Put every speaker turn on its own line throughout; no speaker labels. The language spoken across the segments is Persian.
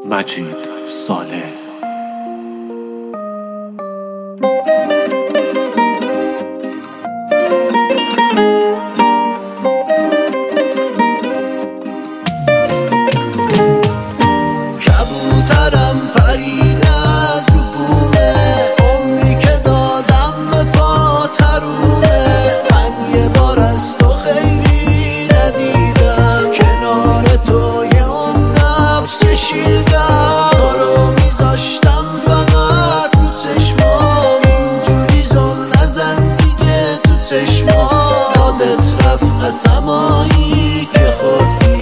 مجید صالح.
کبوترم پریده از رو بومه، عمری که دادم به پا ترومه. من یه بار از تو خیلی ندیدم، کنار تو یه عمر نفس کشیدم. تو رو میذاشتم فقط رو چشمام، اینجوری زل نزن دیگه تو چشمام. یادت رفت قسمایی که خوردی،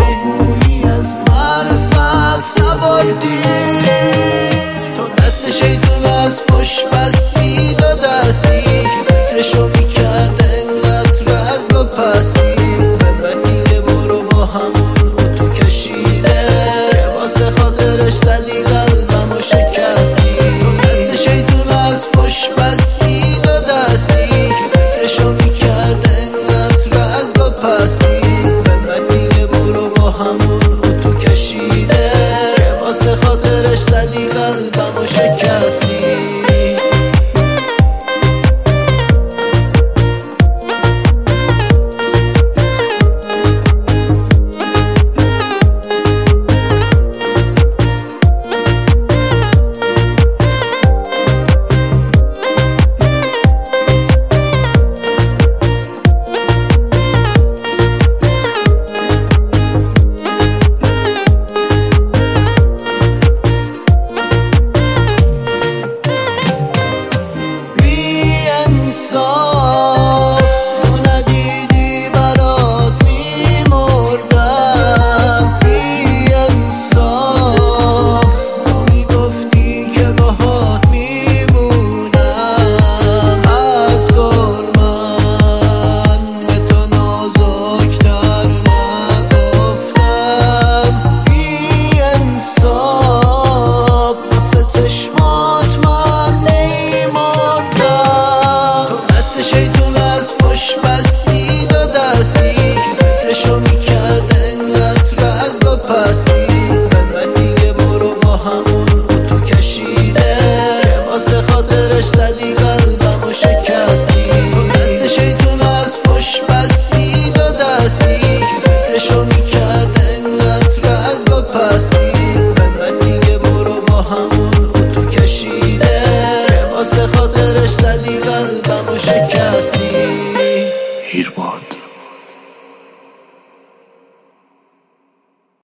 تو دست شیطون از پشت بستی، دو دستی که فکرشو میکرد انقدر از دو پستی. بلبکی یه برو با همون اتو کشیده، که واسه خاطرش زدی قلبمو شکستی. تو دست شیطون از پشت بستی، دو دستی که فکرشو میکرد انقدر از دو پستی. بلبکی یه برو با همون اتو کشیده، واسه خاطرش زدی قلبمو شکستی. تو ندیدی برات میمردم، بی انصاف. تو میگفتی که باهات میمونم، از گل من به تو نازکتر نگفتم. بی انصاف واسه چشمات من نیمردم. شیطون از پشت بستی، دو دستی که فکرشو میکرد انقدر از دو پستی. بعد دیگه برو با همون اتو کشیده، که واسه خاطرش زدی قلبمو شکستی. تو دست شیطون از پشت بستی، دو دستی که فکرشو میکرد انقدر از دو پستی. بعد دیگه برو با همون اتو کشیده، که واسه خاطرش زدی قلبمو شکستی.
هیربار